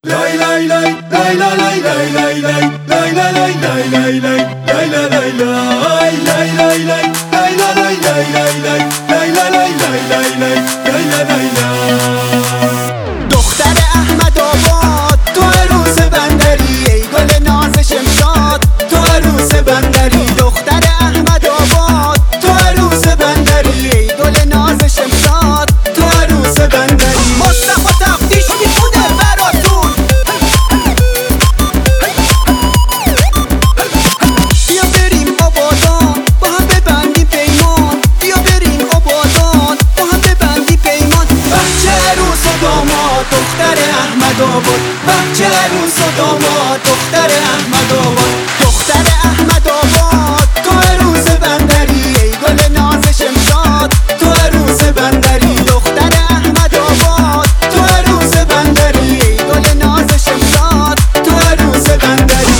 دختر احمد آباد تو عروس بندری، ای گل ناز شمشاد تو عروس بندری. دختر احمد آباد تو عروس بندری، ای گل ناز شمشاد تو عروس بندری. مصطفی تفتیش میخونه براتون، بیا بریم آبادان با هم ببندیم پیمان، بیا بریم آبادان با هم ببندیم پیمان. بچه عروس و داماد دختر احمد آباد، بچه عروس و داماد دختر احمد آباد. دختر احمد آباد تو عروس بندری، ای گل ناز شمشاد تو عروس بندری. دختر احمد آباد تو عروس بندری، ای گل ناز شمشاد تو عروس بندری.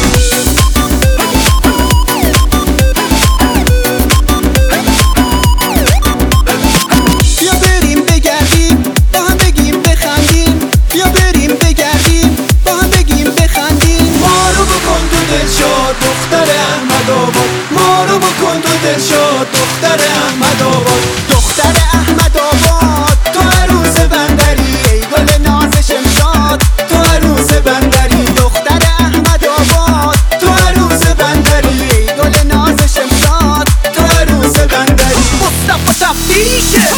بیا بریم بگردیم با هم بگیم بخندیم، بیا بریم بگردیم با هم بگیم بخندیم. ما رو بکن تو دلشاد دختر احمد آباد، ما رو بکن تو دلشاد دختر احمد آباد. دختر احمد آباد تو عروس بندری، ای گل ناز شمشاد تو عروس بندری. دختر احمد آباد تو عروس بندری، ای گل ناز شمشاد تو عروس بندری. مصطفی تفتیشه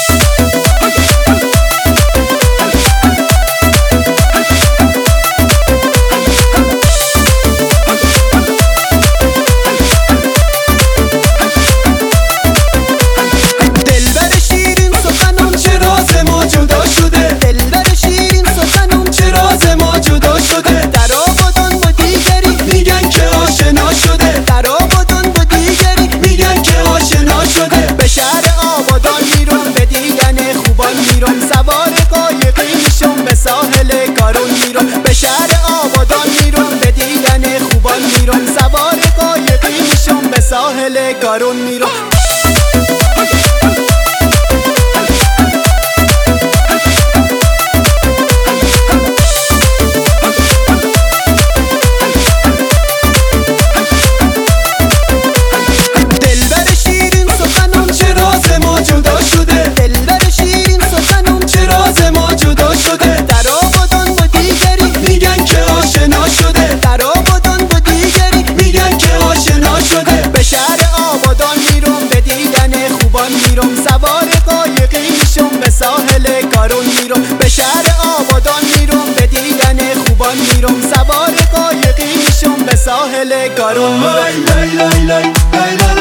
سوار قایقی میشم به ساحل کارون میرم، به شهر آبادان میرم به دیدن خوبان میرم. سوار قایقی میشم به ساحل کارون میرم. سوار قایقی میشم به ساحل کارون میرم، به شهر آبادان میرم به دیدن خوبان میرم. سوار قایقی میشم به ساحل کارون میرم.